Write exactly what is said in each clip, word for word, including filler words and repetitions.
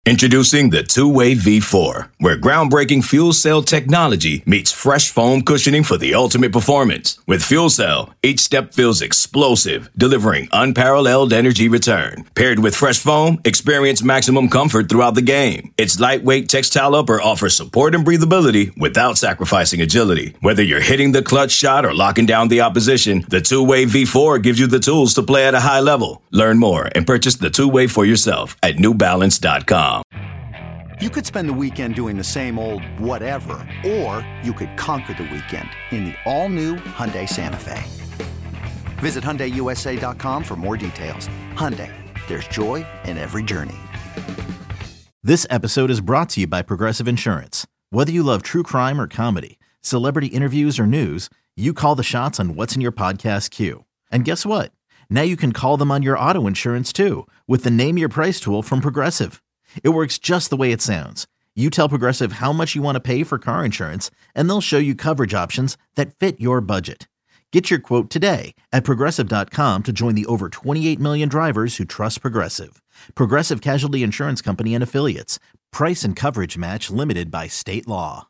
Introducing the Two-Way V four, where groundbreaking fuel cell technology meets fresh foam cushioning for the ultimate performance. With Fuel Cell, each step feels explosive, delivering unparalleled energy return. Paired with fresh foam, experience maximum comfort throughout the game. Its lightweight textile upper offers support and breathability without sacrificing agility. Whether you're hitting the clutch shot or locking down the opposition, the Two-Way V four gives you the tools to play at a high level. Learn more and purchase the Two-Way for yourself at new balance dot com. You could spend the weekend doing the same old whatever, or you could conquer the weekend in the all-new Hyundai Santa Fe. Visit Hyundai U S A dot com for more details. Hyundai, there's joy in every journey. This episode is brought to you by Progressive Insurance. Whether you love true crime or comedy, celebrity interviews or news, you call the shots on what's in your podcast queue. And guess what? Now you can call them on your auto insurance too, with the Name Your Price tool from Progressive. It works just the way it sounds. You tell Progressive how much you want to pay for car insurance, and they'll show you coverage options that fit your budget. Get your quote today at progressive dot com to join the over twenty-eight million drivers who trust Progressive. Progressive Casualty Insurance Company and Affiliates. Price and coverage match limited by state law.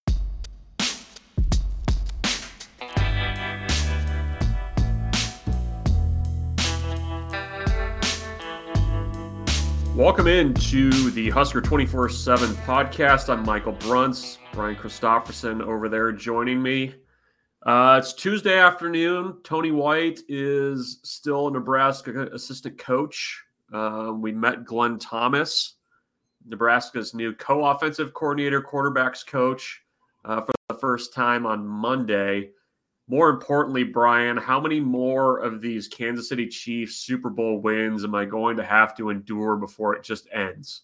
Welcome into the Husker twenty-four seven podcast. I'm Michael Bruntz, Brian Christopherson over there joining me. Uh, it's Tuesday afternoon. Tony White is still a Nebraska assistant coach. Uh, we met Glenn Thomas, Nebraska's new co-offensive coordinator, quarterbacks coach, uh, for the first time on Monday. More importantly, Brian, how many more of these Kansas City Chiefs Super Bowl wins am I going to have to endure before it just ends?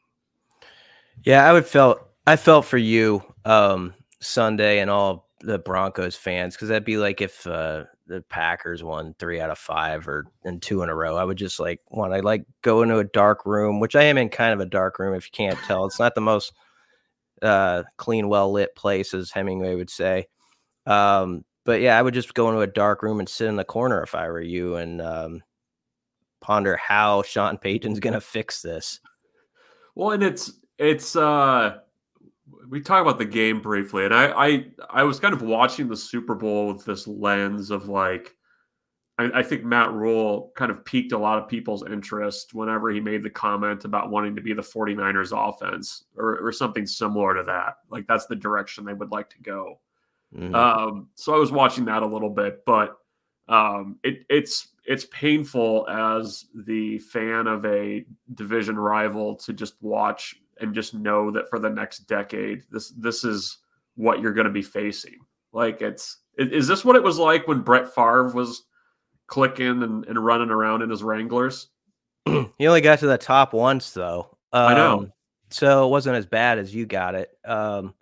Yeah, I would felt I felt for you um, Sunday and all the Broncos fans, because that'd be like if uh, the Packers won three out of five or and two in a row. I would just like want to like go into a dark room, which I am in kind of a dark room. If you can't tell, it's not the most uh, clean, well lit place, as Hemingway would say. Um, But yeah, I would just go into a dark room and sit in the corner if I were you and um, ponder how Sean Payton's going to fix this. Well, and it's, it's, uh, we talk about the game briefly, and I, I, I was kind of watching the Super Bowl with this lens of like, I, I think Matt Rule kind of piqued a lot of people's interest whenever he made the comment about wanting to be the 49ers offense or, or something similar to that. Like that's the direction they would like to go. Mm-hmm. Um, so I was watching that a little bit, but um, it, it's it's painful as the fan of a division rival to just watch and just know that for the next decade, this this is what you're going to be facing. Like, it's is this what it was like when Brett Favre was clicking and, and running around in his Wranglers? He only got to the top once, though. Um, I know, so it wasn't as bad as you got it. Um,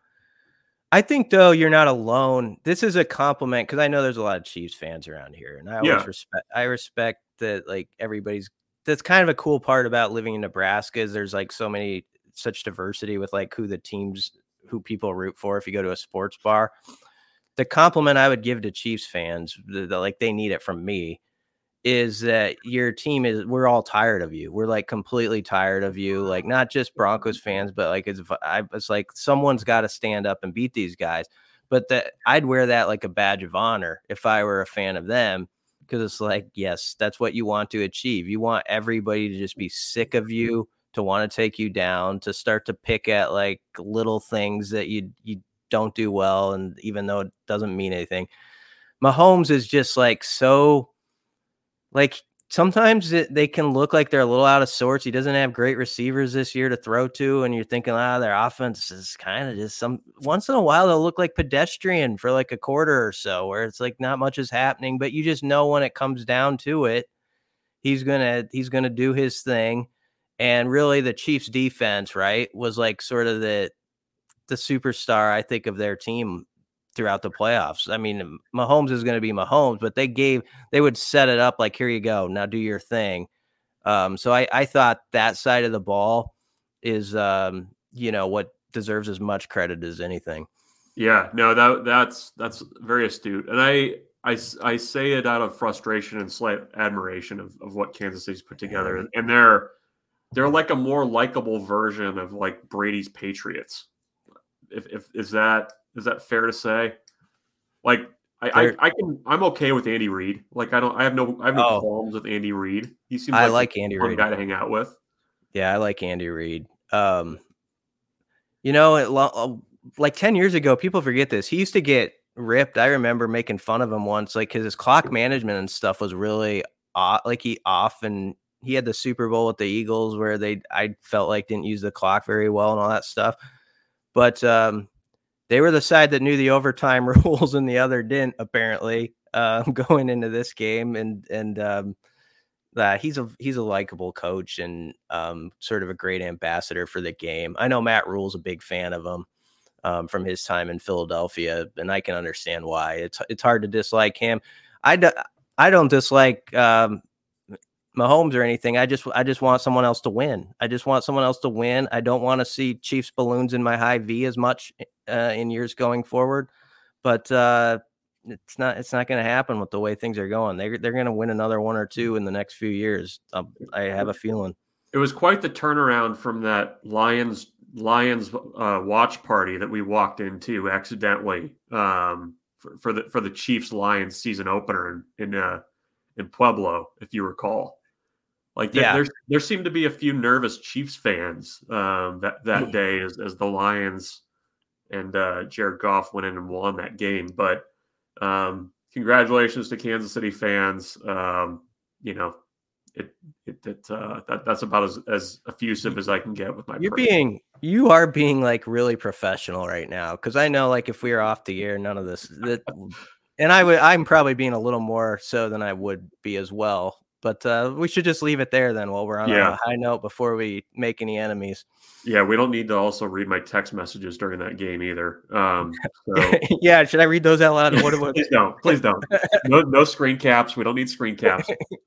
I think, though, you're not alone. This is a compliment because I know there's a lot of Chiefs fans around here, and I always Yeah. respect. I respect that, like everybody's. That's kind of a cool part about living in Nebraska is there's like so many such diversity with like who the teams, who people root for. If you go to a sports bar, the compliment I would give to Chiefs fans, the, the, like they need it from me, is that your team is, we're all tired of you. We're like completely tired of you. Like not just Broncos fans, but like it's, I was like, someone's got to stand up and beat these guys. But that I'd wear that like a badge of honor if I were a fan of them, because it's like, yes, that's what you want to achieve. You want everybody to just be sick of you, to want to take you down, to start to pick at like little things that you, you don't do well. And even though it doesn't mean anything, Mahomes is just like, so like sometimes it, they can look like they're a little out of sorts. He doesn't have great receivers this year to throw to. And you're thinking, ah, their offense is kind of just some, once in a while, they'll look like pedestrian for like a quarter or so, where it's like not much is happening, but you just know when it comes down to it, he's going to, he's going to do his thing. And really the Chiefs defense, right, was like sort of the, the superstar, I think, of their team throughout the playoffs. I mean, Mahomes is going to be Mahomes, but they gave, they would set it up like, here you go, now do your thing. Um, so I, I thought that side of the ball is, um, you know, what deserves as much credit as anything. Yeah, no, that that's, that's very astute. And I, I, I say it out of frustration and slight admiration of, of what Kansas City's put together. And they're, they're like a more likable version of like Brady's Patriots. If, if is that is that fair to say? Like I, I, I can I'm okay with Andy Reid. Like I don't I have no I have no Oh. qualms with Andy Reid. He seems I like, like a Andy fun Reid. guy to hang out with. Yeah, I like Andy Reid. Um, you know, it, lo- like ten years ago, people forget this. He used to get ripped. I remember making fun of him once, like because his clock management and stuff was really off, like he off, and he had the Super Bowl with the Eagles where they I felt like didn't use the clock very well and all that stuff. But um, they were the side that knew the overtime rules and the other didn't, apparently, uh, going into this game. And and um, uh, he's a he's a likable coach and um, sort of a great ambassador for the game. I know Matt Rule's a big fan of him um, from his time in Philadelphia, and I can understand why. It's it's hard to dislike him. I, do, I don't dislike um, Mahomes or anything. I just I just want someone else to win. I just want someone else to win. I don't want to see Chiefs balloons in my high V as much uh, in years going forward. But uh, it's not it's not going to happen with the way things are going. They they're going to win another one or two in the next few years. Um, I have a feeling. It was quite the turnaround from that Lions Lions uh, watch party that we walked into accidentally um, for, for the for the Chiefs Lions season opener in in, uh, in Pueblo, if you recall. Like there, Yeah. there, there seemed to be a few nervous Chiefs fans um, that that day as as the Lions and uh, Jared Goff went in and won that game. But um, congratulations to Kansas City fans. Um, you know, it it, it uh, that that's about as, as effusive as I can get with my. You're praise. being you are being like really professional right now, because I know like if we were off the air, none of this that, and I would I'm probably being a little more so than I would be as well. But uh, we should just leave it there then while we're on Yeah. a high note before we make any enemies. Yeah, we don't need to also read my text messages during that game either. Um, so Yeah, should I read those out loud? What, what? please don't, please don't. No, no screen caps. We don't need screen caps.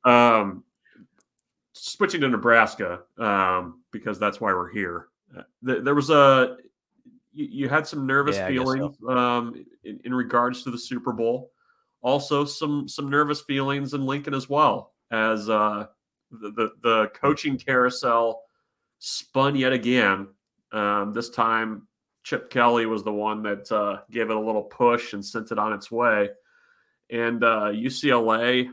Um, switching to Nebraska um, because that's why we're here. Uh, th- there was a you, you had some nervous Yeah, I guess feelings um, in, in regards to the Super Bowl. Also, some some nervous feelings in Lincoln as well, as uh, the, the the coaching carousel spun yet again. Um, this time, Chip Kelly was the one that uh, gave it a little push and sent it on its way. And uh, U C L A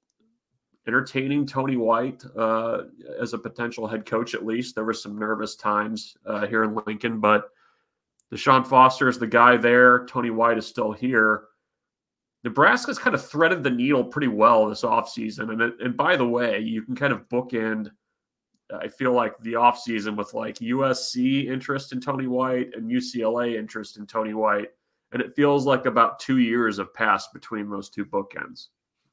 entertaining Tony White uh, as a potential head coach, at least. There were some nervous times uh, here in Lincoln, but Deshaun Foster is the guy there. Tony White is still here. Nebraska's kind of threaded the needle pretty well this offseason. And, and by the way, you can kind of bookend, I feel like, the offseason with like U S C interest in Tony White and U C L A interest in Tony White. And it feels like about two years have passed between those two bookends.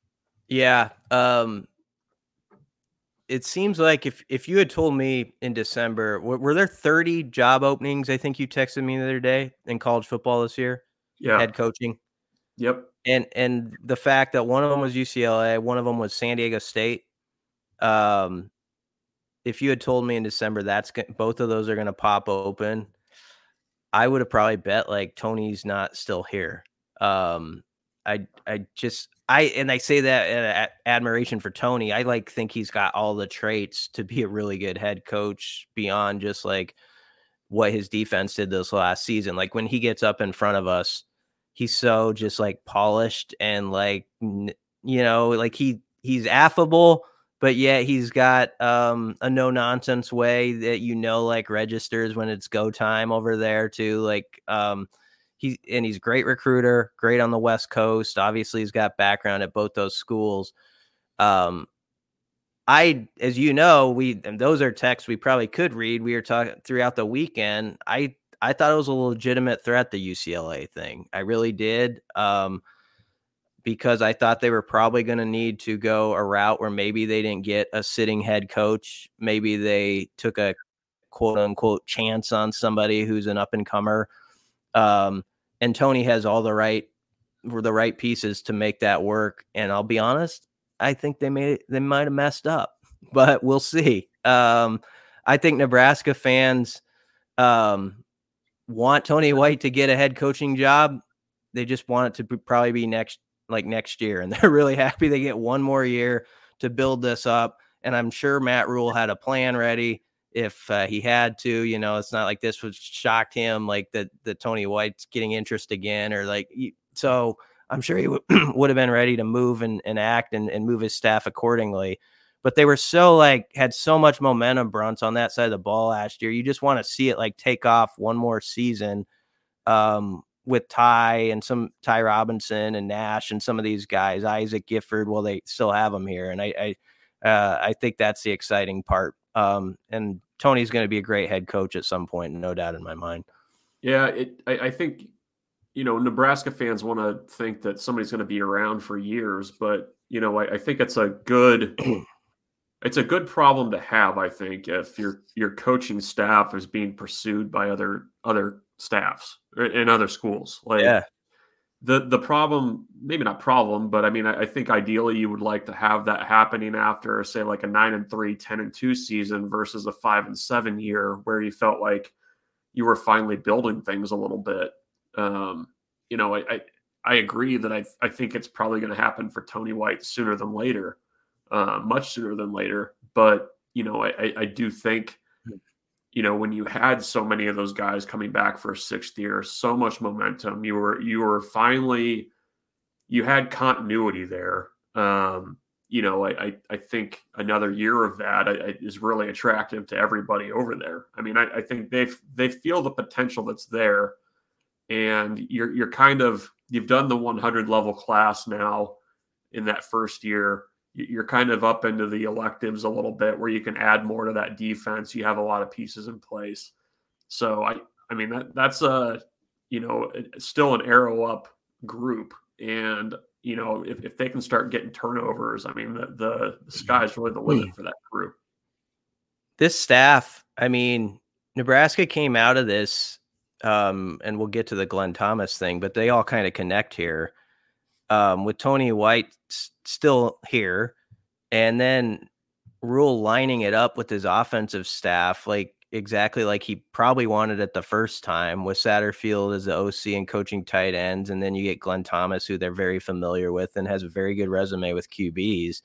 Yeah. Um, it seems like if, if you had told me in December, were, were there thirty job openings? I think you texted me the other day in college football this year. Yeah. Head coaching. Yep. And, and the fact that one of them was U C L A, one of them was San Diego State. Um, if you had told me in December, that's both of those are going to pop open, I would have probably bet like Tony's not still here. Um, I, I just, I, and I say that in admiration for Tony. I like think he's got all the traits to be a really good head coach beyond just like what his defense did this last season. Like when he gets up in front of us, he's so just like polished and like, you know, like he, he's affable, but yet he's got um, a no nonsense way that, you know, like registers when it's go time over there too. Like um, he, and he's a great recruiter, great on the West Coast. Obviously he's got background at both those schools. Um, I, as you know, we, and those are texts we probably could read. We were talking throughout the weekend. I, I thought it was a legitimate threat, the U C L A thing. I really did. Um, because I thought they were probably going to need to go a route where maybe they didn't get a sitting head coach. Maybe they took a quote unquote chance on somebody who's an up and comer. Um, and Tony has all the right, the right pieces to make that work. And I'll be honest, I think they made it, they might've messed up, but we'll see. Um, I think Nebraska fans, um, want Tony White to get a head coaching job. They just want it to be, probably be next, like next year. And they're really happy they get one more year to build this up. And I'm sure Matt Rule had a plan ready. if uh, he had to. You know, it's not like this would shocked him, like that the Tony White's getting interest again, or like so. I'm sure he w- would have been ready to move and, and act and, and move his staff accordingly. But they were so like had so much momentum, Brunts, on that side of the ball last year. You just want to see it like take off one more season um, with Ty and some Ty Robinson and Nash and some of these guys, Isaac Gifford. Well, they still have them here, and I I, uh, I think that's the exciting part. Um, and Tony's going to be a great head coach at some point, no doubt in my mind. Yeah, it. I, I think you know Nebraska fans want to think that somebody's going to be around for years, but you know I, I think it's a good. It's a good problem to have, I think, if your your coaching staff is being pursued by other other staffs in other schools. Like yeah. the the problem, maybe not problem, but I mean, I, I think ideally you would like to have that happening after, say, like a nine and three, ten and two season versus a five and seven year where you felt like you were finally building things a little bit. Um, you know, I, I I agree that I I think it's probably going to happen for Tony White sooner than later. Uh, much sooner than later. But, you know, I, I do think, you know, when you had so many of those guys coming back for a sixth year, so much momentum, you were, you were finally, you had continuity there. Um, you know, I, I, I think another year of that I, I, is really attractive to everybody over there. I mean, I, I think they they feel the potential that's there, and you're, you're kind of, you've done the one hundred level class now in that first year. You're kind of up into the electives a little bit where you can add more to that defense. You have a lot of pieces in place. So, I I mean, that that's a, you know, still an arrow up group. And, you know, if, if they can start getting turnovers, I mean, the, the, the sky's really the limit for that group. This staff, I mean, Nebraska came out of this, um, and we'll get to the Glenn Thomas thing, but they all kind of connect here. Um, with Tony White s- still here, and then Rule lining it up with his offensive staff, like exactly like he probably wanted it the first time, with Satterfield as the O C and coaching tight ends. And then you get Glenn Thomas, who they're very familiar with and has a very good resume with Q Bs.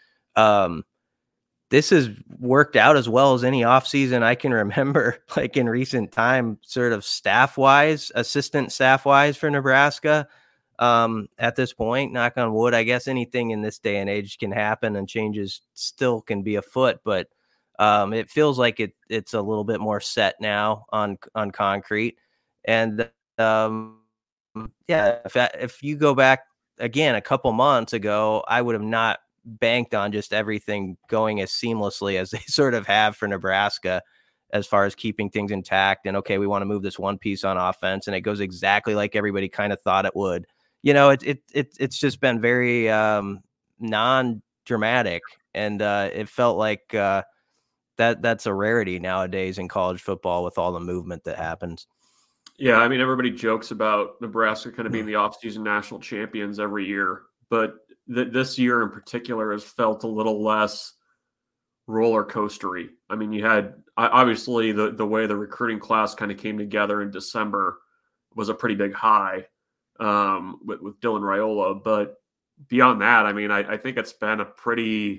Um, this has worked out as well as any offseason I can remember, like in recent time, sort of staff wise, assistant staff wise for Nebraska. Um, at this point, knock on wood, I guess anything in this day and age can happen and changes still can be afoot, but um, it feels like it it's a little bit more set now on, on concrete. And um, yeah, if, if you go back again, a couple months ago, I would have not banked on just everything going as seamlessly as they sort of have for Nebraska, as far as keeping things intact. And okay, we want to move this one piece on offense, and it goes exactly like everybody kind of thought it would. You know, it it, it it's just been very um, non-dramatic, and uh, it felt like uh, that that's a rarity nowadays in college football with all the movement that happens. Yeah, I mean, everybody jokes about Nebraska kind of being the offseason national champions every year, but th- this year in particular has felt a little less roller coastery. I mean, you had obviously the the way the recruiting class kind of came together in December was a pretty big high. Um, with, with Dylan Raiola, but beyond that, I mean, I, I think it's been a pretty,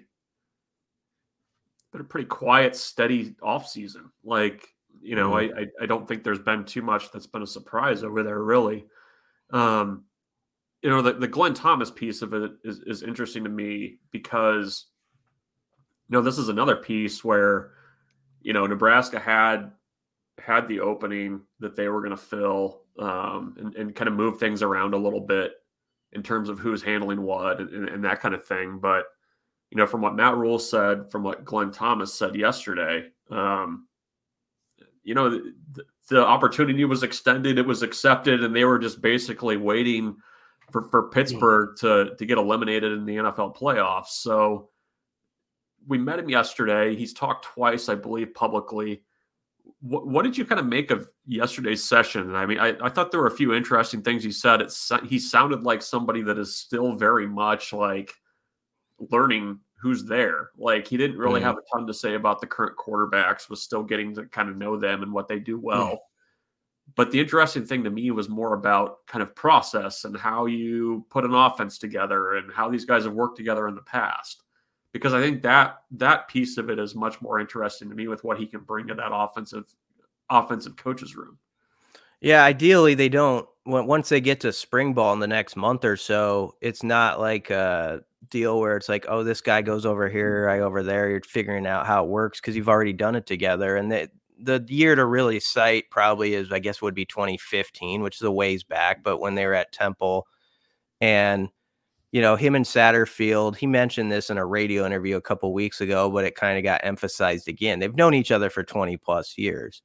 been a pretty quiet, steady off season. Like, you know, mm-hmm. I, I I don't think there's been too much that's been a surprise over there, really. Um, you know, the, the Glenn Thomas piece of it is, is interesting to me because, you know, this is another piece where, you know, Nebraska had had the opening that they were going to fill um, and, and kind of move things around a little bit in terms of who's handling what and, and that kind of thing. But, you know, from what Matt Rule said, from what Glenn Thomas said yesterday, um, you know, the, the opportunity was extended, it was accepted, and they were just basically waiting for, for Pittsburgh to, to get eliminated in the N F L playoffs. So we met him yesterday. He's talked twice, I believe, publicly. What, what did you kind of make of yesterday's session? I mean, I, I thought there were a few interesting things he said. It's, he sounded like somebody that is still very much like learning who's there. Like he didn't really mm-hmm. have a ton to say about the current quarterbacks, was still getting to kind of know them and what they do well. Mm-hmm. But the interesting thing to me was more about kind of process and how you put an offense together and how these guys have worked together in the past. because I think that that piece of it is much more interesting to me with what he can bring to that offensive offensive coach's room. Yeah, ideally they don't. Once they get to spring ball in the next month or so, it's not like a deal where it's like, oh, this guy goes over here, I over there. You're figuring out how it works because you've already done it together. And the the year to really cite probably is, I guess, would be twenty fifteen, which is a ways back. But when they were at Temple, and you know, him and Satterfield, he mentioned this in a radio interview a couple weeks ago, but it kind of got emphasized again. They've known each other for twenty plus years.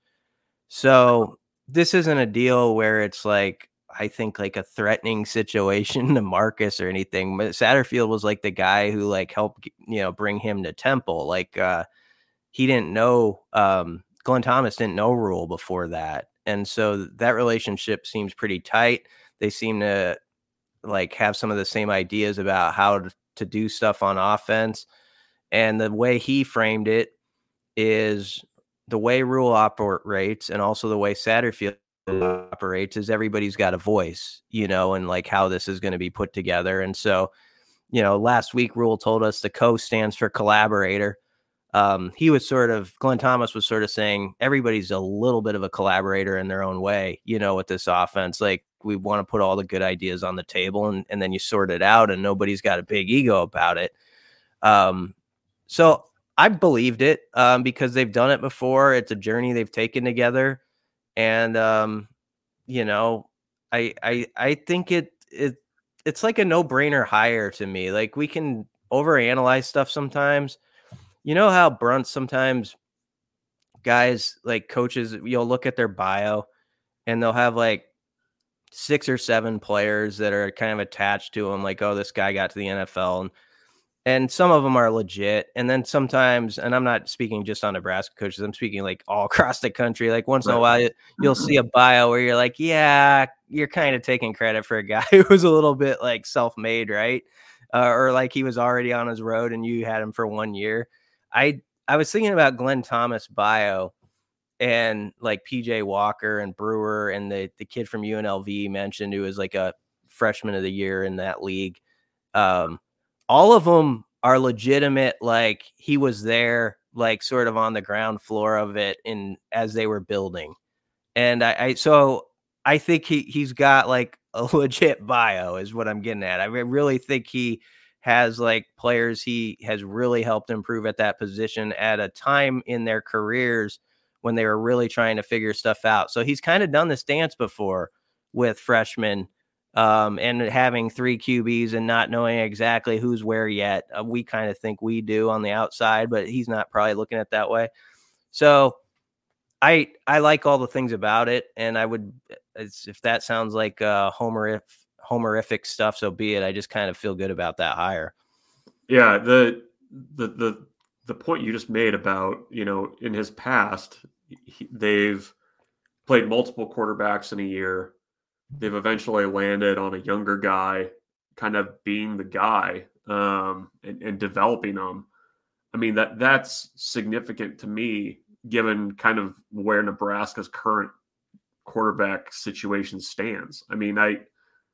So this isn't a deal where it's like, I think like a threatening situation to Marcus or anything. But Satterfield was like the guy who like helped, you know, bring him to Temple. Like uh, he didn't know, um, Glenn Thomas didn't know Rule before that. And so that relationship seems pretty tight. They seem to like have some of the same ideas about how to, to do stuff on offense. And the way he framed it is the way Rule operates, and also the way Satterfield operates, is everybody's got a voice, you know, and like how this is going to be put together. And so, you know, last week Rule told us the C O stands for collaborator. Um, he was sort of, Glenn Thomas was sort of saying everybody's a little bit of a collaborator in their own way, you know, with this offense. Like we want to put all the good ideas on the table, and, and then you sort it out, and nobody's got a big ego about it. Um, so I believed it um, because they've done it before. It's a journey they've taken together. And, um, you know, I, I, I think it, it, it's like a no brainer hire to me. Like we can overanalyze stuff sometimes. You know how Brunt sometimes guys like coaches, you'll look at their bio and they'll have like six or seven players that are kind of attached to them. Like, oh, this guy got to the N F L, and, and some of them are legit. And then sometimes, and I'm not speaking just on Nebraska coaches, I'm speaking like all across the country. Like once in a while, you'll see a bio where you're like, yeah, you're kind of taking credit for a guy who was a little bit like self-made, right? Uh, or like he was already on his road and you had him for one year. I, I was thinking about Glenn Thomas bio and like P J Walker and Brewer and the, the kid from U N L V mentioned who was like a freshman of the year in that league. Um, all of them are legitimate. Like he was there, like sort of on the ground floor of it in as they were building. And I, I so I think he, he's got like a legit bio is what I'm getting at. I really think he has like players he has really helped improve at that position at a time in their careers when they were really trying to figure stuff out. So he's kind of done this dance before with freshmen um, and having three Q Bs and not knowing exactly who's where yet. Uh, we kind of think we do on the outside, but he's not probably looking at it that way. So I, I like all the things about it. And I would, it's, if that sounds like uh Homer, homerific stuff, so be it. I just kind of feel good about that hire. Yeah. The, the, the, the point you just made about, you know, in his past, he, they've played multiple quarterbacks in a year. They've eventually landed on a younger guy, kind of being the guy um, and, and developing them. I mean, that that's significant to me, given kind of where Nebraska's current quarterback situation stands. I mean, I,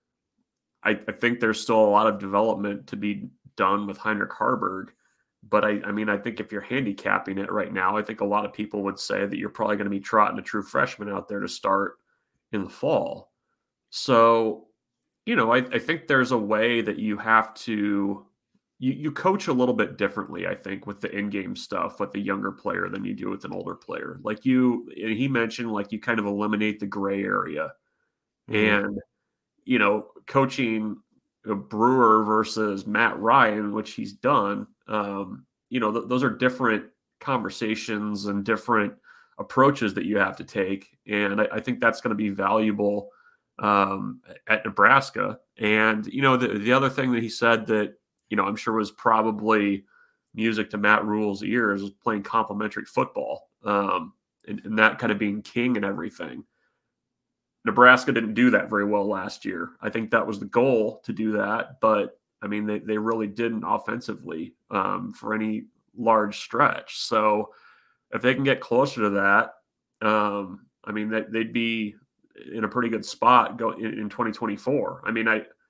I, I think there's still a lot of development to be done with Heinrich Haarberg. But I, I mean, I think if you're handicapping it right now, I think a lot of people would say that you're probably going to be trotting a true freshman out there to start in the fall. So, you know, I, I think there's a way that you have to, you, you coach a little bit differently, I think, with the in-game stuff with a younger player than you do with an older player. Like you, and he mentioned, like you kind of eliminate the gray area. Mm-hmm. And, you know, coaching a Brewer versus Matt Ryan, which he's done, um, you know, th- those are different conversations and different approaches that you have to take. And I, I think that's going to be valuable um, at Nebraska. And, you know, the, the other thing that he said that, you know, I'm sure was probably music to Matt Rule's ears was playing complementary football um, and, and that kind of being king and everything. Nebraska didn't do that very well last year. I think that was the goal to do that. But, I mean, they, they really didn't offensively um, for any large stretch. So if they can get closer to that, um, I mean, they, they'd be in a pretty good spot go in, in twenty twenty-four. I mean, I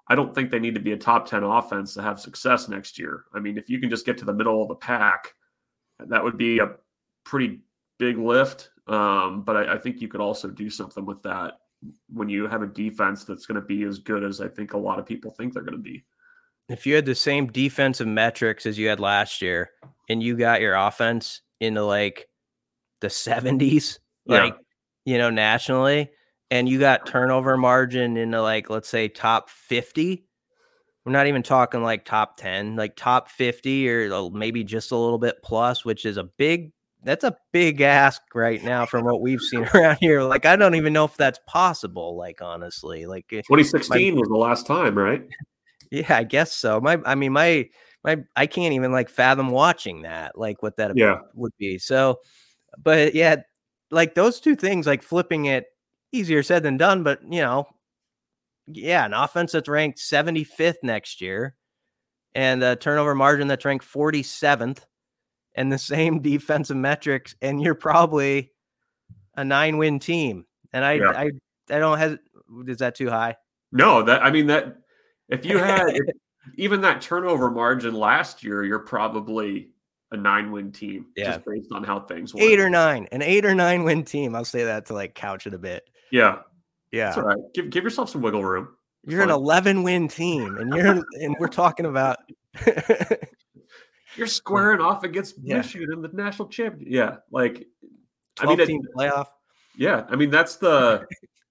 I don't think they need to be a top ten offense to have success next year. I mean, if you can just get to the middle of the pack, that would be a pretty big lift. Um, but I, I think you could also do something with that when you have a defense that's going to be as good as I think a lot of people think they're going to be. If you had the same defensive metrics as you had last year and you got your offense into like the seventies, Yeah. like, you know, nationally, and you got turnover margin into like, let's say top fifty, we're not even talking like top ten, like top fifty or maybe just a little bit plus, which is a big, that's a big ask right now from what we've seen around here. Like, I don't even know if that's possible. Like, honestly, like twenty sixteen my, was the last time, right? Yeah, I guess so. My, I mean, my, my, I can't even like fathom watching that, like what that yeah. would be. So, but yeah, like those two things, like flipping it, easier said than done, but you know, yeah, an offense that's ranked seventy-fifth next year and a turnover margin that's ranked forty-seventh and the same defensive metrics, and you're probably a nine win team. And I, yeah. I, I don't have, is that too high? No, that, I mean, that if you had if, even that turnover margin last year, you're probably a nine win team, yeah. just based on how things work. Eight or nine, an eight or nine win team. I'll say that to like couch it a bit. Yeah. Yeah. That's all right. Give, give yourself some wiggle room. It's you're fun. An eleven win team and you're, and we're talking about, you're squaring off against yeah. Michigan in the national championship. Yeah. Like, I mean, team it, playoff. Yeah. I mean, that's the,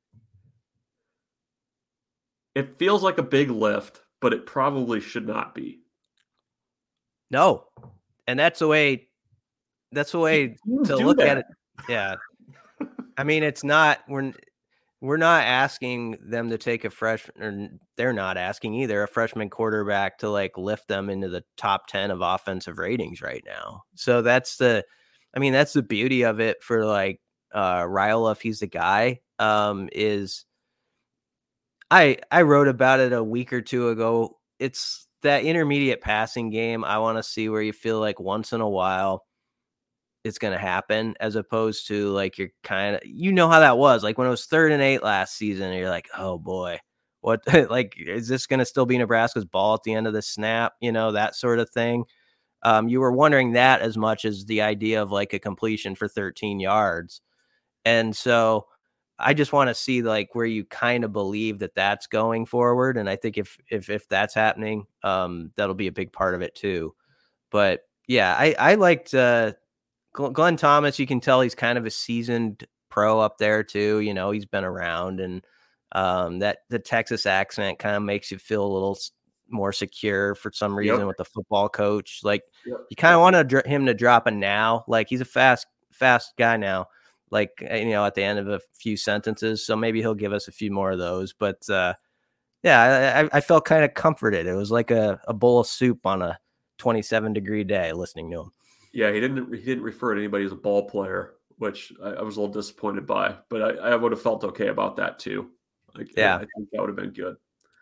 it feels like a big lift, but it probably should not be. No. And that's the way, that's the way to look that. at it. Yeah. I mean, it's not, we're, we're not asking them to take a freshman, or they're not asking either, a freshman quarterback to like lift them into the top ten of offensive ratings right now. So that's the, I mean, that's the beauty of it for like uh, Raiola, if he's the guy, um, is I, I wrote about it a week or two ago. It's that intermediate passing game. I want to see where you feel like once in a while it's going to happen, as opposed to like, you're kind of, you know how that was like when it was third and eight last season, and you're like, oh boy, what, like, is this going to still be Nebraska's ball at the end of the snap? You know, that sort of thing. Um, you were wondering that as much as the idea of like a completion for thirteen yards. And so I just want to see like where you kind of believe that that's going forward. And I think if, if, if that's happening, um, that'll be a big part of it too. But yeah, I, I liked, uh, Glenn Thomas. You can tell he's kind of a seasoned pro up there too. You know, he's been around, and um, that the Texas accent kind of makes you feel a little more secure for some reason yep. with the football coach. Like yep. you kind of want to dr- him to drop a now, like he's a fast, fast guy now, like, you know, at the end of a few sentences. So maybe he'll give us a few more of those, but uh, yeah, I, I felt kind of comforted. It was like a, a bowl of soup on a twenty-seven degree day listening to him. Yeah, he didn't he didn't refer to anybody as a ball player, which I, I was a little disappointed by, but I, I would have felt okay about that too. Like, yeah, I think that would have been good.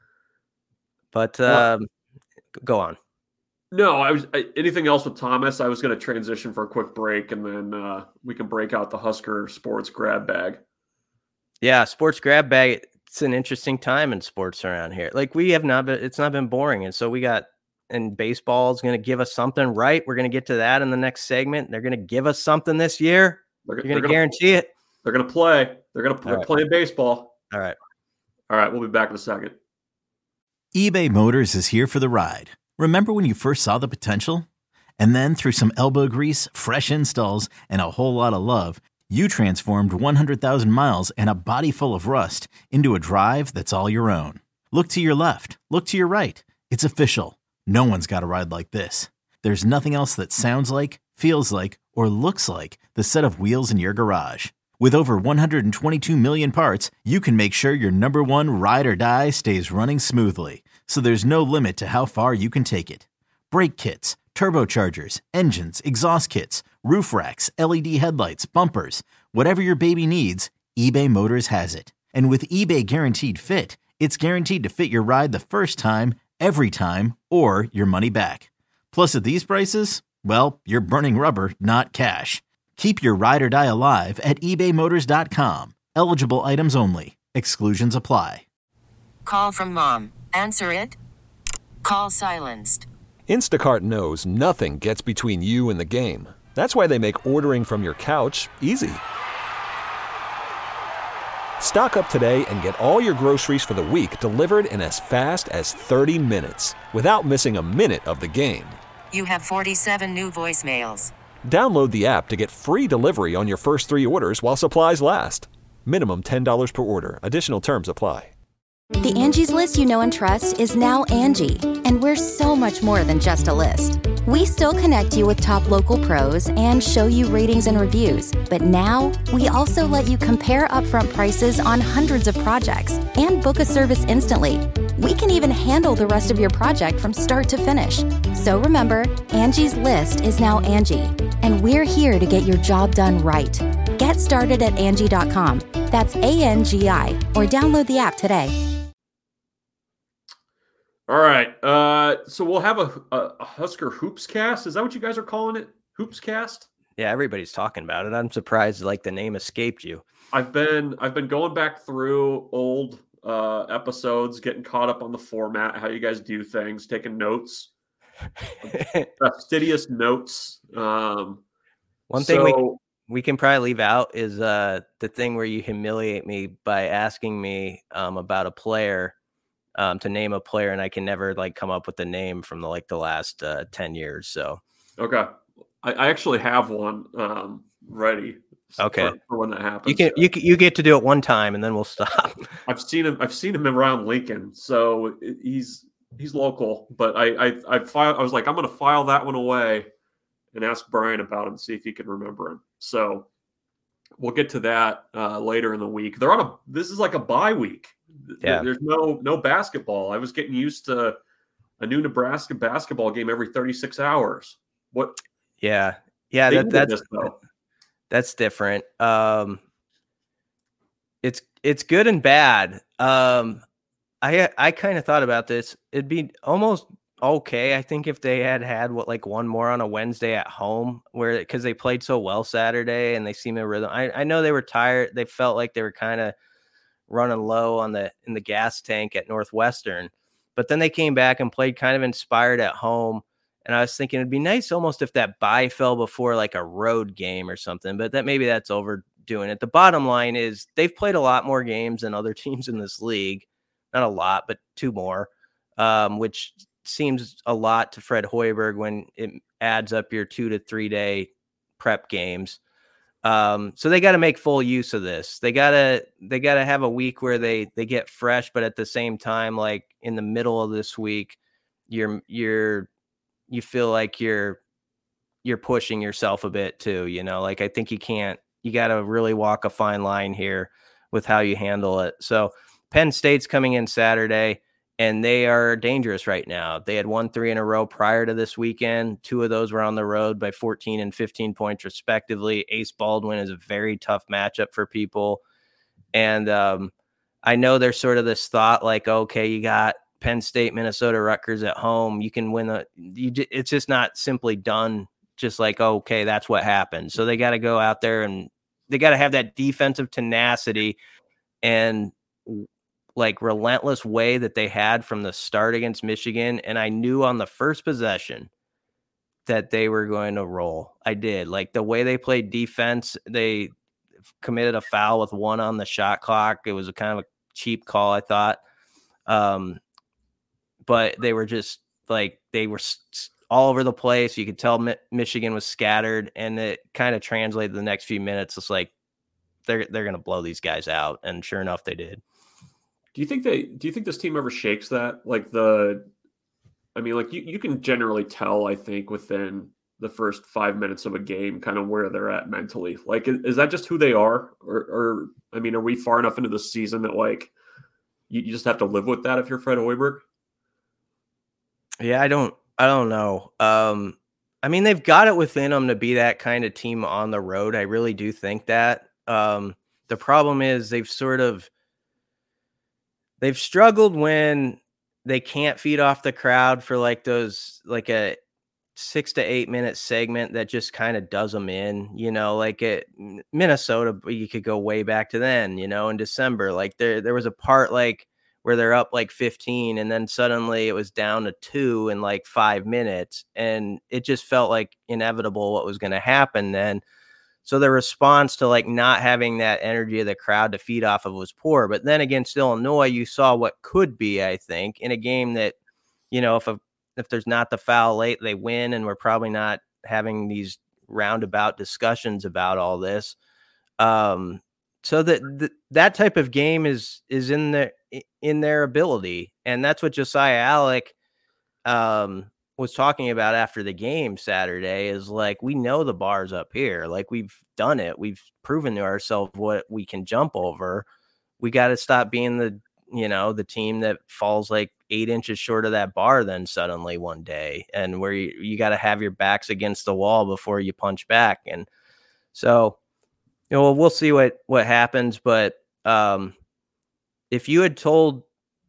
But um, well, go on. No, I was I, anything else with Thomas. I was going to transition for a quick break, and then uh, we can break out the Husker sports grab bag. Yeah, sports grab bag. It's an interesting time in sports around here. Like we have not been, it's not been boring, and so we got. And baseball is going to give us something, right? We're going to get to that in the next segment. They're going to give us something this year. They're, You're going to guarantee it. They're going to play. They're going to they're right. playing baseball. All right. All right. We'll be back in a second. eBay Motors is here for the ride. Remember when you first saw the potential? And then through some elbow grease, fresh installs, and a whole lot of love, you transformed one hundred thousand miles and a body full of rust into a drive that's all your own. Look to your left. Look to your right. It's official. No one's got a ride like this. There's nothing else that sounds like, feels like, or looks like the set of wheels in your garage. With over one hundred twenty-two million parts, you can make sure your number one ride or die stays running smoothly. So there's no limit to how far you can take it. Brake kits, turbochargers, engines, exhaust kits, roof racks, L E D headlights, bumpers, whatever your baby needs, eBay Motors has it. And with eBay Guaranteed Fit, it's guaranteed to fit your ride the first time, every time, or your money back. Plus, at these prices, well, you're burning rubber, not cash. Keep your ride or die alive at ebay motors dot com. Eligible items only. Exclusions apply. Call from mom. Answer it. Call silenced. Instacart knows nothing gets between you and the game. That's why they make ordering from your couch easy. Stock up today and get all your groceries for the week delivered in as fast as thirty minutes without missing a minute of the game. You have forty-seven new voicemails. Download the app to get free delivery on your first three orders while supplies last. Minimum ten dollars per order. Additional terms apply. The Angie's List you know and trust is now Angie, and we're so much more than just a list. We still connect you with top local pros and show you ratings and reviews, but now we also let you compare upfront prices on hundreds of projects and book a service instantly. We can even handle the rest of your project from start to finish. So remember, Angie's List is now Angie, and we're here to get your job done right. Get started at Angie dot com. That's A N G I, or download the app today. All right. Uh, so we'll have a, a, a Husker Hoops cast. Is that what you guys are calling it? Hoops cast? Yeah, everybody's talking about it. I'm surprised like the name escaped you. I've been I've been going back through old uh, episodes, getting caught up on the format, how you guys do things, taking notes, fastidious notes. Um, One thing so, we we can probably leave out is uh, the thing where you humiliate me by asking me um, about a player. Um, to name a player, and I can never like come up with the name from the like the last uh, ten years. So okay, I, I actually have one um, ready. Okay, for, for when that happens, you can you can, you get to do it one time, and then we'll stop. I've seen him. I've seen him around Lincoln, so he's he's local. But I I I, file, I was like, I'm going to file that one away and ask Brian about him, see if he can remember him. So we'll get to that uh, later in the week. They're on a. This is like a bye week. Yeah. There's no no basketball. I was getting used to a new Nebraska basketball game every thirty-six hours. What? Yeah, yeah, that, that's this, that's different. Um, it's it's good and bad. Um, I I kind of thought about this. It'd be almost okay, I think, if they had had what like one more on a Wednesday at home, where because they played so well Saturday and they seemed to rhythm. I I know they were tired. They felt like they were kind of running low on the in the gas tank at Northwestern, but then they came back and played kind of inspired at home. And I was thinking it'd be nice almost if that bye fell before like a road game or something, but that maybe that's overdoing it. The bottom line is they've played a lot more games than other teams in this league. Not a lot, but two more, um, which seems a lot to Fred Hoiberg when it adds up your two to three day prep games. Um, so they got to make full use of this. They gotta, they gotta have a week where they, they get fresh, but at the same time, like in the middle of this week, you're, you're, you feel like you're, you're pushing yourself a bit too, you know, like I think you can't, you got to really walk a fine line here with how you handle it. So Penn State's coming in Saturday, and they are dangerous right now. They had won three in a row prior to this weekend. Two of those were on the road by fourteen and fifteen points, respectively. Ace Baldwin is a very tough matchup for people. And um, I know there's sort of this thought like, okay, you got Penn State, Minnesota, Rutgers at home. You can win. A, you, it's just not simply done just like, okay, that's what happened. So they got to go out there and they got to have that defensive tenacity and like relentless way that they had from the start against Michigan. And I knew on the first possession that they were going to roll. I did. Like the way they played defense, they committed a foul with one on the shot clock. It was a kind of a cheap call, I thought. Um, but they were just like, they were all over the place. You could tell Mi- Michigan was scattered, and it kind of translated the next few minutes. It's like, they're, they're going to blow these guys out. And sure enough, they did. Do you think they? Do you think this team ever shakes that? Like the, I mean, like you, you can generally tell, I think, within the first five minutes of a game, kind of where they're at mentally. Like, is, is that just who they are, or, or I mean, are we far enough into the season that like you, you just have to live with that if you're Fred Hoiberg? Yeah, I don't, I don't know. Um, I mean, they've got it within them to be that kind of team on the road. I really do think that. Um, the problem is they've sort of. They've struggled when they can't feed off the crowd for like those, like a six to eight minute segment that just kind of does them in, you know, like at Minnesota, you could go way back to then, you know, in December, like there, there was a part like where they're up like fifteen and then suddenly it was down to two in like five minutes. And it just felt like inevitable what was going to happen then. So the response to like not having that energy of the crowd to feed off of was poor. But then against Illinois, you saw what could be, I think, in a game that, you know, if a, if there's not the foul late, they win, and we're probably not having these roundabout discussions about all this. Um, so that th- that type of game is is in their in their ability, and that's what Josiah Allick um, was talking about after the game Saturday. Is like, we know the bar's up here, like we've done it, we've proven to ourselves what we can jump over. We got to stop being the you know the team that falls like eight inches short of that bar then suddenly one day, and where you, you got to have your backs against the wall before you punch back. And so, you know, we'll see what, what happens. But um, if you had told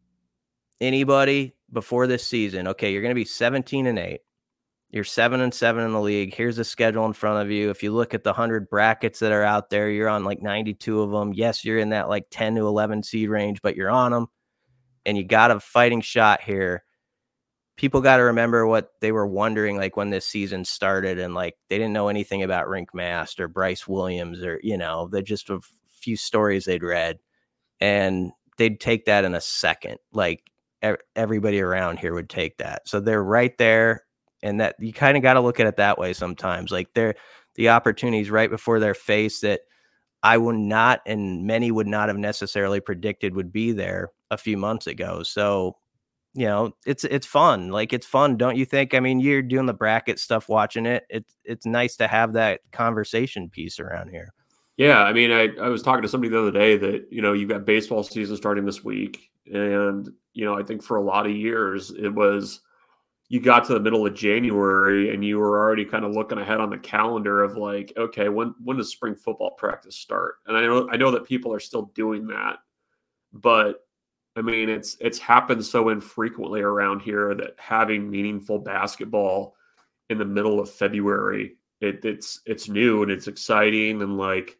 anybody before this season, okay, you're going to be seventeen and eight, you're seven and seven in the league, here's the schedule in front of you. If you look at the hundred brackets that are out there, you're on like ninety-two of them. Yes, you're in that like ten to eleven seed range, but you're on them. And you got a fighting shot here. People got to remember what they were wondering, like when this season started, and like they didn't know anything about Rink Mast or Bryce Williams, or, you know, they're just a few stories they'd read, and they'd take that in a second. Like everybody around here would take that. So they're right there. And that you kind of got to look at it that way sometimes. Like they're the opportunities right before their face that I would not, and many would not have necessarily predicted would be there a few months ago. So, you know, it's, it's fun. Like it's fun. Don't you think? I mean, you're doing the bracket stuff, watching it. It's, it's nice to have that conversation piece around here. Yeah. I mean, I, I was talking to somebody the other day that, you know, you've got baseball season starting this week. And, you know, I think for a lot of years it was, you got to the middle of January and you were already kind of looking ahead on the calendar of like, okay, when, when does spring football practice start? And I know, I know that people are still doing that, but I mean, it's, it's happened so infrequently around here that having meaningful basketball in the middle of February, it, it's, it's new and it's exciting. And like,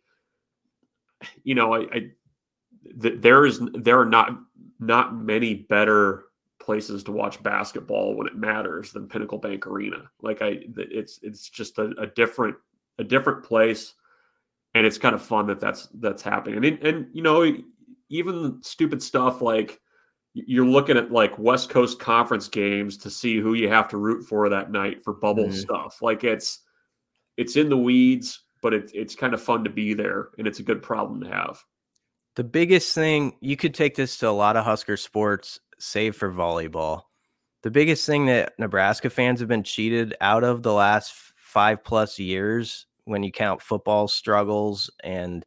you know, I, I th- there is, there are not, not many better places to watch basketball when it matters than Pinnacle Bank Arena. Like I, it's, it's just a, a different, a different place. And it's kind of fun that that's, that's happening. And, and, you know, even stupid stuff like you're looking at like West Coast Conference games to see who you have to root for that night for bubble mm-hmm. stuff. Like it's, it's in the weeds, but it's, it's kind of fun to be there, and it's a good problem to have. The biggest thing, you could take this to a lot of Husker sports, save for volleyball. The biggest thing that Nebraska fans have been cheated out of the last five plus years, when you count football struggles and,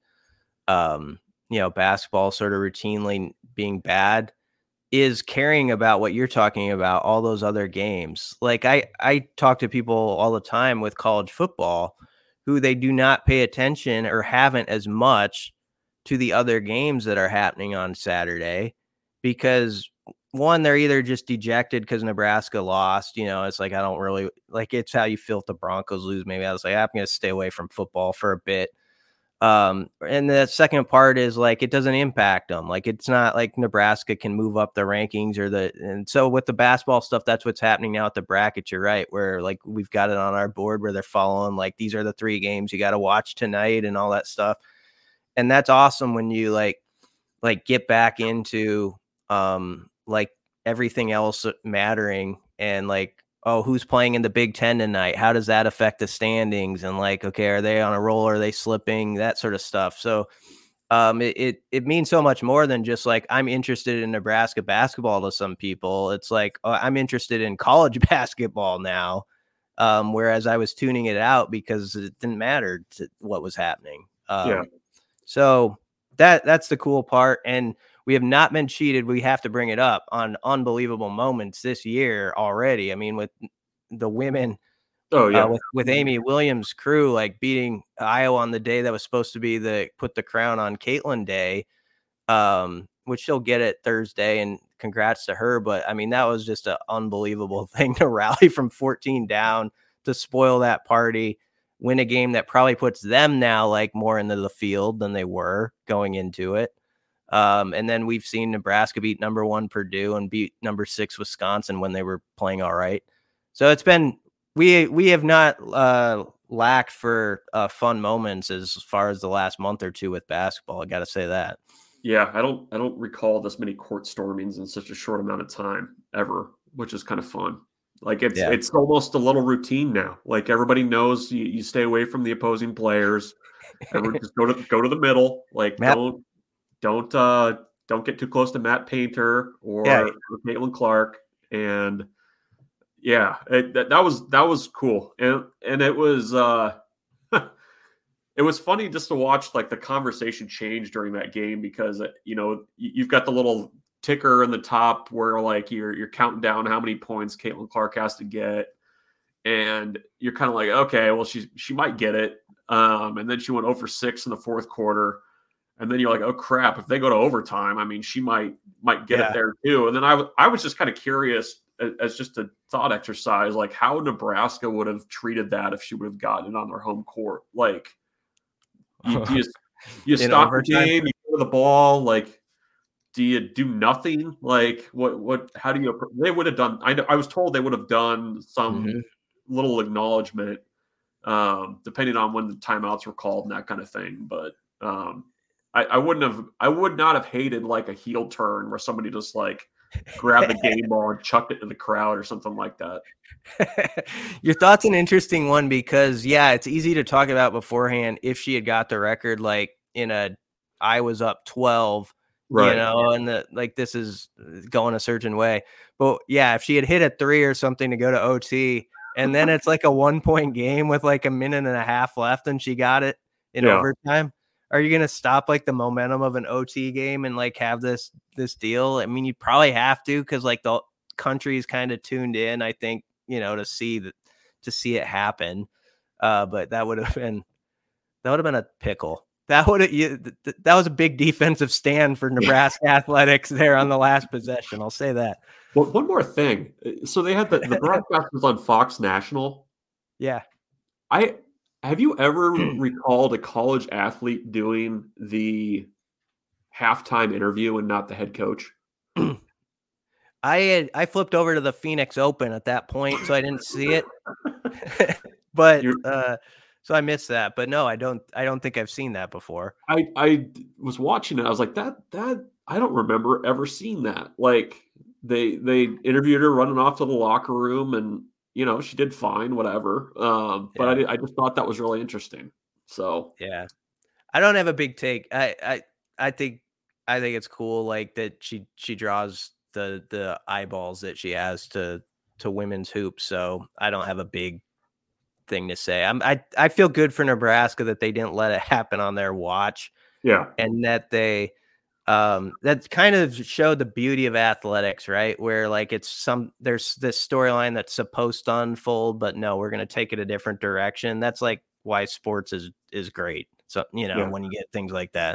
um, you know, basketball sort of routinely being bad, is caring about what you're talking about, all those other games. Like I, I talk to people all the time with college football who they do not pay attention or haven't as much to the other games that are happening on Saturday, because one, they're either just dejected because Nebraska lost. You know, it's like, I don't really like, it's how you feel if the Broncos lose. Maybe I was like, I'm going to stay away from football for a bit. Um, and the second part is like, it doesn't impact them. Like, it's not like Nebraska can move up the rankings or the, and so with the basketball stuff, that's what's happening now at the bracket. You're right. Where like, we've got it on our board where they're following, like, these are the three games you got to watch tonight and all that stuff. And that's awesome when you like, like get back into, um, like everything else mattering, and like, oh, who's playing in the Big Ten tonight? How does that affect the standings? And like, okay, are they on a roll? Are they slipping? That sort of stuff. So um, it, it, it means so much more than just like, I'm interested in Nebraska basketball to some people. It's like, oh, I'm interested in college basketball now. Um, whereas I was tuning it out because it didn't matter to what was happening. Um, yeah. So that that's the cool part. And we have not been cheated. We have to bring it up on unbelievable moments this year already. I mean, with the women, oh yeah, uh, with, with Amy Williams' crew, like beating Iowa on the day that was supposed to be the put the crown on Caitlin Day, um, which she'll get it Thursday, and congrats to her. But I mean, that was just an unbelievable thing to rally from fourteen down to spoil that party, win a game that probably puts them now like more into the field than they were going into it. Um, and then we've seen Nebraska beat number one Purdue and beat number six Wisconsin when they were playing all right. So it's been we we have not uh, lacked for uh, fun moments as far as the last month or two with basketball. I got to say that. Yeah, I don't I don't recall this many court stormings in such a short amount of time ever, which is kind of fun. Like it's Yeah. it's almost a little routine now. Like everybody knows you, you stay away from the opposing players. Everyone just go to go to the middle. Like Matt- don't don't uh don't get too close to Matt Painter or, Yeah. or Caitlin Clark. And yeah, it, that, that was that was cool. And and it was uh it was funny just to watch like the conversation change during that game because you know you've got the little ticker in the top where like you're you're counting down how many points Caitlin Clark has to get, and you're kind of like, okay, well she's she might get it, um, and then she went zero for six in the fourth quarter, and then you're like, oh crap, if they go to overtime, I mean she might might get Yeah. it there too. And then I I was just kind of curious as, as just a thought exercise, like how Nebraska would have treated that if she would have gotten it on their home court, like. You, do you, you stop the overtime? game, you go to the ball, like, do you do nothing? Like, what, what, how do you, they would have done, I know, I was told they would have done some Mhm. little acknowledgement, um, depending on when the timeouts were called and that kind of thing. But, um, I, I wouldn't have, I would not have hated like a heel turn where somebody just like grabbed the game ball and chucked it to the crowd or something like that. Your thought's an interesting one because yeah, it's easy to talk about beforehand if she had got the record like in a I was up twelve, Right. you know, and the, like this is going a certain way. But yeah, if she had hit a three or something to go to O T and then it's like a one point game with like a minute and a half left and she got it in Yeah. overtime. Are you going to stop like the momentum of an O T game and like have this this deal? I mean, you probably have to because like the country is kind of tuned in, I think, you know, to see that to see it happen. Uh, but that would have been that would have been a pickle. That would have th- th- that was a big defensive stand for Nebraska athletics there on the last possession. I'll say that. Well, one more thing. So they had the, the broadcast was on Fox National. Yeah. I have you ever recalled a college athlete doing the halftime interview and not the head coach? I had, I flipped over to the Phoenix Open at that point, so I didn't see it. but You're- uh, so I missed that. But no, I don't. I don't think I've seen that before. I I was watching it. I was like, that that I don't remember ever seeing that. Like they they interviewed her running off to the locker room, and you know she did fine, whatever. Um, but I Yeah. did, I just thought that was really interesting. So Yeah, I don't have a big take. I I I think I think it's cool, like that she she draws the the eyeballs that she has to to women's hoops. So I don't have a big thing to say. I'm I I feel good for Nebraska that they didn't let it happen on their watch, yeah, and that they um that kind of showed the beauty of athletics, right? Where like it's some there's this storyline that's supposed to unfold, but no, we're gonna take it a different direction. That's like why sports is is great. So you know Yeah. when you get things like that.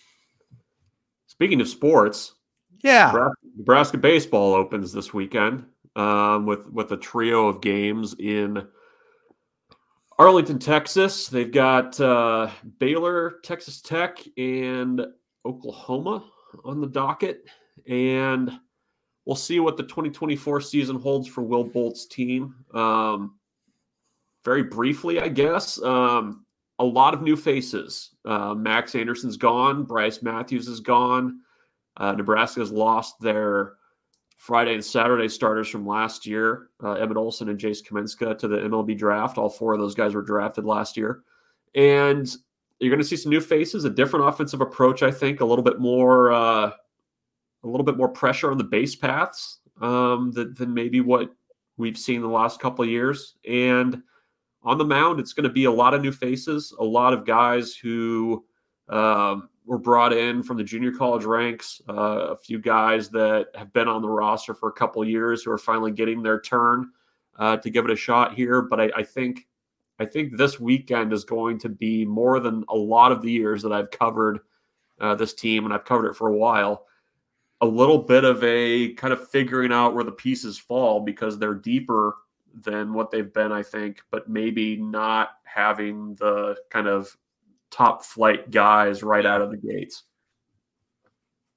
Speaking of sports, Yeah. Nebraska, Nebraska baseball opens this weekend um, with with a trio of games in Arlington, Texas. They've got uh, Baylor, Texas Tech, and Oklahoma on the docket, and we'll see what the twenty twenty-four season holds for Will Bolt's team. Um, very briefly, I guess, um, a lot of new faces. Uh, Max Anderson's gone. Bryce Matthews is gone. Uh, Nebraska has lost their Friday and Saturday starters from last year, uh, Emmett Olson and Jace Kaminska, to the M L B draft. All four of those guys were drafted last year. And you're going to see some new faces, a different offensive approach, I think, a little bit more uh, a little bit more pressure on the base paths um, than, than maybe what we've seen the last couple of years. And on the mound, it's going to be a lot of new faces, a lot of guys who um, were brought in from the junior college ranks, uh, a few guys that have been on the roster for a couple of years who are finally getting their turn uh, to give it a shot here. But I, I think I think this weekend is going to be more than a lot of the years that I've covered uh, this team, and I've covered it for a while, a little bit of a kind of figuring out where the pieces fall because they're deeper than what they've been, I think, but maybe not having the kind of top flight guys right out of the gates.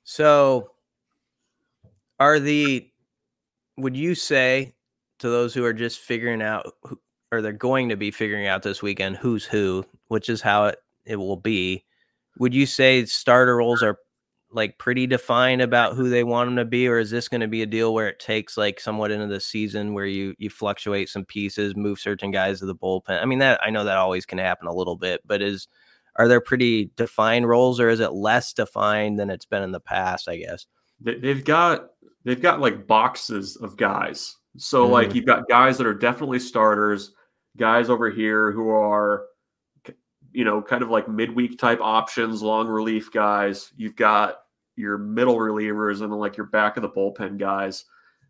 So are the, would you say to those who are just figuring out, who, or they're going to be figuring out this weekend who's who, which is how it, it will be, would you say starter roles are like pretty defined about who they want them to be, or is this going to be a deal where it takes like somewhat into the season where you you fluctuate some pieces, move certain guys to the bullpen? I mean, that I know that always can happen a little bit, but is are there pretty defined roles, or is it less defined than it's been in the past, I guess? They've got they've got like boxes of guys. So mm-hmm. like you've got guys that are definitely starters, guys over here who are, you know, kind of like midweek type options, long relief guys. You've got your middle relievers and then like your back of the bullpen guys.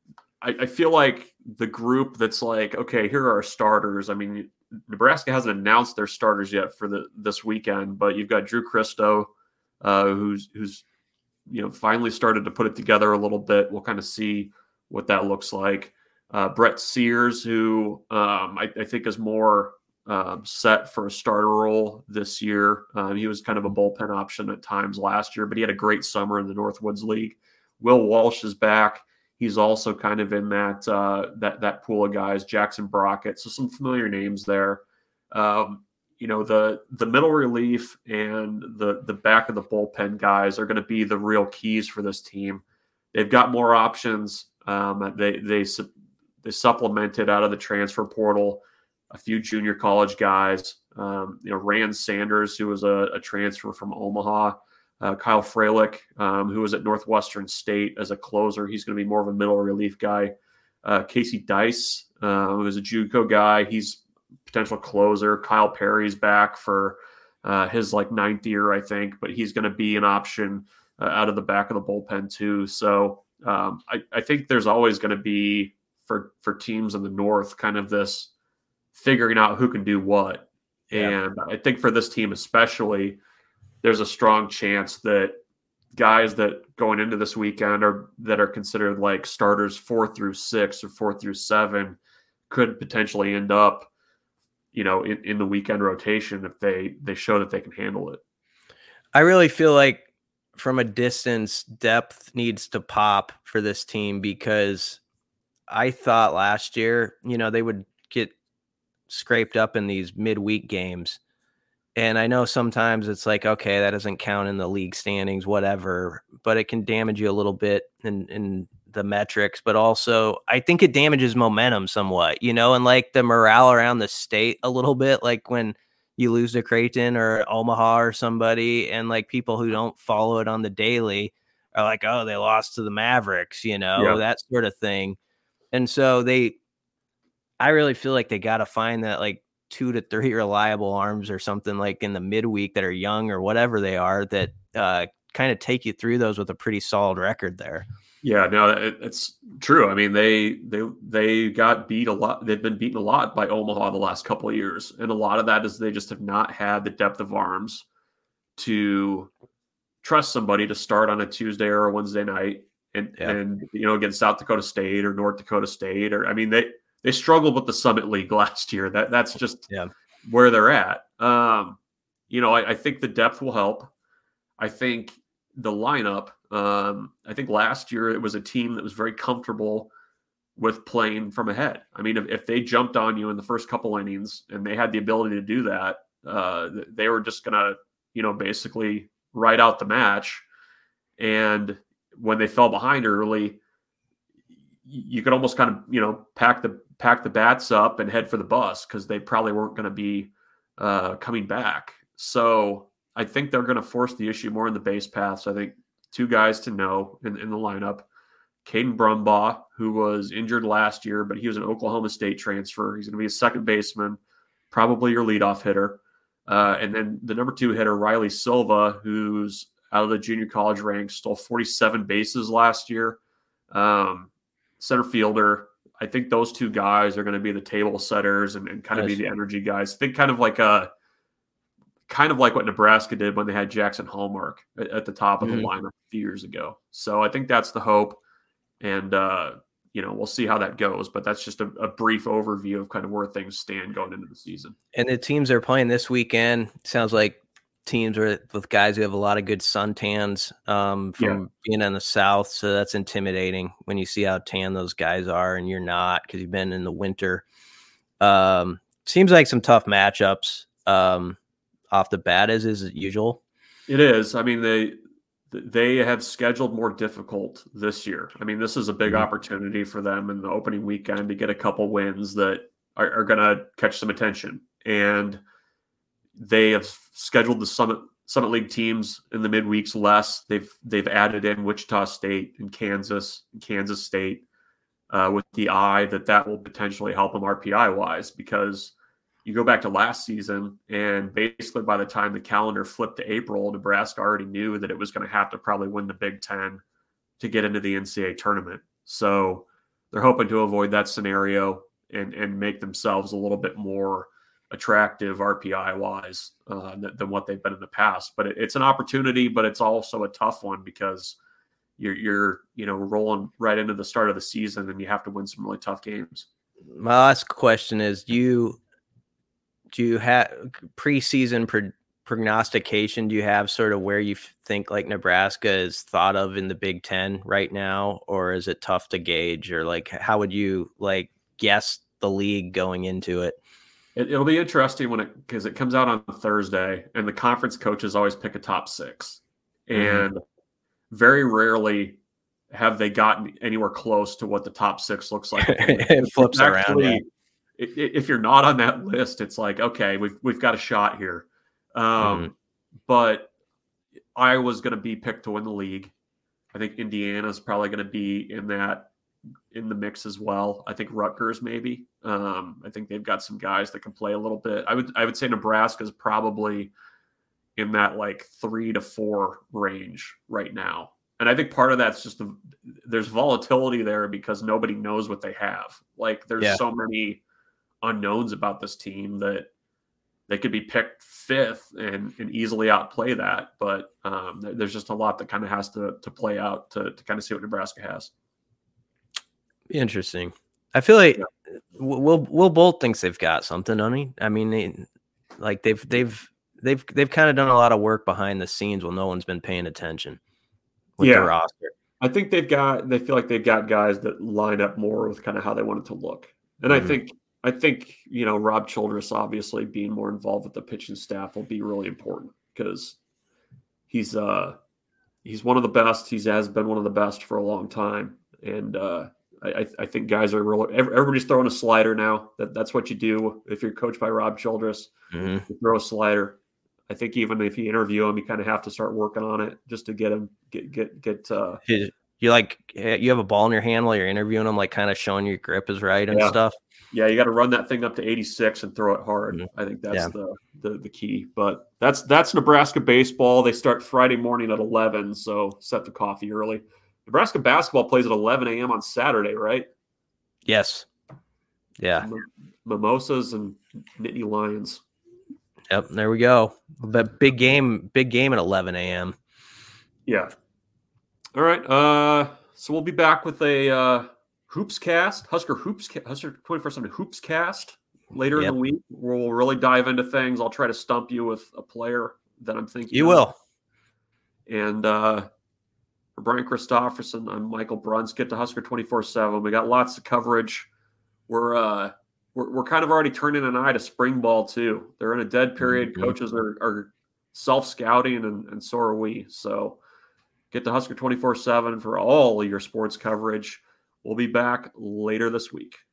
I, I feel like the group that's like, okay, here are our starters. I mean, Nebraska hasn't announced their starters yet for the this weekend, but you've got Drew Christo, uh, who's who's you know finally started to put it together a little bit. We'll kind of see what that looks like. Uh, Brett Sears, who um, I, I think is more Um, set for a starter role this year. Um, he was kind of a bullpen option at times last year, but he had a great summer in the Northwoods League. Will Walsh is back. He's also kind of in that uh, that that pool of guys. Jackson Brockett, so some familiar names there. Um, you know, the the middle relief and the the back of the bullpen guys are going to be the real keys for this team. They've got more options. Um, they they they supplemented out of the transfer portal a few junior college guys, um, you know, Rand Sanders, who was a, a transfer from Omaha, uh, Kyle Freilich, um, who was at Northwestern State as a closer. He's going to be more of a middle relief guy. Uh, Casey Dice, uh, who is a JUCO guy. He's a potential closer. Kyle Perry's back for uh, his like ninth year, I think, but he's going to be an option uh, out of the back of the bullpen too. So um, I, I think there's always going to be for, for teams in the North, kind of this figuring out who can do what. Yeah. And I think for this team especially, there's a strong chance that guys that going into this weekend are that are considered like starters four through six or four through seven could potentially end up, you know, in, in the weekend rotation if they they show that they can handle it. I really feel like from a distance, depth needs to pop for this team, because I thought last year, you know, they would get scraped up in these midweek games. And I know sometimes it's like, okay, that doesn't count in the league standings, whatever, but it can damage you a little bit in, in the metrics, but also I think it damages momentum somewhat, you know, and like the morale around the state a little bit, like when you lose to Creighton or Omaha or somebody, and like people who don't follow it on the daily are like, oh, they lost to the Mavericks, you know, yeah. that sort of thing. And so they, I really feel like they got to find that like two to three reliable arms or something like in the midweek that are young or whatever they are that uh, kind of take you through those with a pretty solid record there. Yeah, no, it, it's true. I mean, they they they got beat a lot. They've been beaten a lot by Omaha the last couple of years, and a lot of that is they just have not had the depth of arms to trust somebody to start on a Tuesday or a Wednesday night, and yeah. and you know against South Dakota State or North Dakota State, or I mean they. They struggled with the Summit League last year. That that's just yeah. where they're at. Um, you know, I, I think the depth will help. I think the lineup. Um, I think last year it was a team that was very comfortable with playing from ahead. I mean, if, if they jumped on you in the first couple innings and they had the ability to do that, uh, they were just gonna, you know, basically ride out the match. And when they fell behind early, you could almost kind of, you know, pack the pack the bats up and head for the bus because they probably weren't going to be uh, coming back. So I think they're going to force the issue more in the base paths. I think two guys to know in, in the lineup. Caden Brumbaugh, who was injured last year, but he was an Oklahoma State transfer. He's going to be a second baseman, probably your leadoff hitter. Uh, and then the number two hitter, Riley Silva, who's out of the junior college ranks, stole forty-seven bases last year. Um, center fielder. I think those two guys are going to be the table setters and, and kind of nice. be the energy guys. Think kind of like a, kind of like what Nebraska did when they had Jackson Hallmark at, at the top of mm-hmm. the lineup a few years ago. So I think that's the hope. And, uh, you know, we'll see how that goes, but that's just a, a brief overview of kind of where things stand going into the season. And the teams they're playing this weekend, sounds like teams with, with guys who have a lot of good suntans um, from yeah. being in the South. So that's intimidating when you see how tan those guys are and you're not because you've been in the winter. Um, seems like some tough matchups um, off the bat as is usual. It is. I mean, they they have scheduled more difficult this year. I mean, this is a big mm-hmm. opportunity for them in the opening weekend to get a couple wins that are, are going to catch some attention. And they have scheduled the Summit Summit League teams in the midweeks less. They've they've added in Wichita State and Kansas and Kansas State uh, with the eye that that will potentially help them R P I wise, because you go back to last season and basically by the time the calendar flipped to April, Nebraska already knew that it was going to have to probably win the Big Ten to get into the N C double A tournament. So they're hoping to avoid that scenario and and make themselves a little bit more attractive R P I wise uh, than, than what they've been in the past. But it, it's an opportunity, but it's also a tough one because you're, you're, you know, rolling right into the start of the season and you have to win some really tough games. My last question is, do you, do you have preseason pro- prognostication? Do you have sort of where you think like Nebraska is thought of in the Big Ten right now, or is it tough to gauge, or like, how would you like guess the league going into it? It, it'll be interesting when it, because it comes out on Thursday and the conference coaches always pick a top six. And mm-hmm. very rarely have they gotten anywhere close to what the top six looks like. It flips actually, around. Yeah. If you're not on that list, it's like, okay, we've, we've got a shot here. Um, mm-hmm. But Iowa's going to be picked to win the league. I think Indiana's probably going to be in that, in the mix as well. I think Rutgers maybe. Um, I think they've got some guys that can play a little bit. I would I would say Nebraska's probably in that like three to four range right now. And I think part of that's just the, there's volatility there because nobody knows what they have. Like there's yeah. so many unknowns about this team that they could be picked fifth and, and easily outplay that. But um, there's just a lot that kind of has to to play out to to kind of see what Nebraska has. Interesting. I feel like yeah. Will Will Bolt thinks they've got something on it. I mean, they, like they've they've they've they've kind of done a lot of work behind the scenes while no one's been paying attention with yeah. the roster. I think they've got they feel like they've got guys that line up more with kind of how they want it to look. And mm-hmm. I think I think you know Rob Childress obviously being more involved with the pitching staff will be really important because he's uh he's one of the best. He has been one of the best for a long time, and uh, I, I think guys are really everybody's throwing a slider now. That that's what you do if you're coached by Rob Childress. Mm-hmm. You throw a slider. I think even if you interview him, you kind of have to start working on it just to get him get get get. Uh, you, you like you have a ball in your hand while you're interviewing him, like kind of showing your grip is right and yeah. stuff. Yeah, you got to run that thing up to eighty-six and throw it hard. Mm-hmm. I think that's yeah. the, the the key. But that's that's Nebraska baseball. They start Friday morning at eleven, so set the coffee early. Nebraska basketball plays at eleven a.m. on Saturday, right? Yes. Yeah. Mimosas and Nittany Lions. Yep, there we go. But big game, big game at eleven a.m. Yeah. All right. Uh, so we'll be back with a uh, Hoops cast, Husker Hoops, Husker twenty-four seven Hoops cast later yep. in the week. We'll really dive into things. I'll try to stump you with a player that I'm thinking. You of. will. And uh, for Brian Christopherson, I'm Michael Bruns. Get to Husker twenty-four seven. We got lots of coverage. We're uh, we're we're kind of already turning an eye to spring ball too. They're in a dead period. Mm-hmm. Coaches are are self scouting, and, and so are we. So get to Husker twenty-four seven for all of your sports coverage. We'll be back later this week.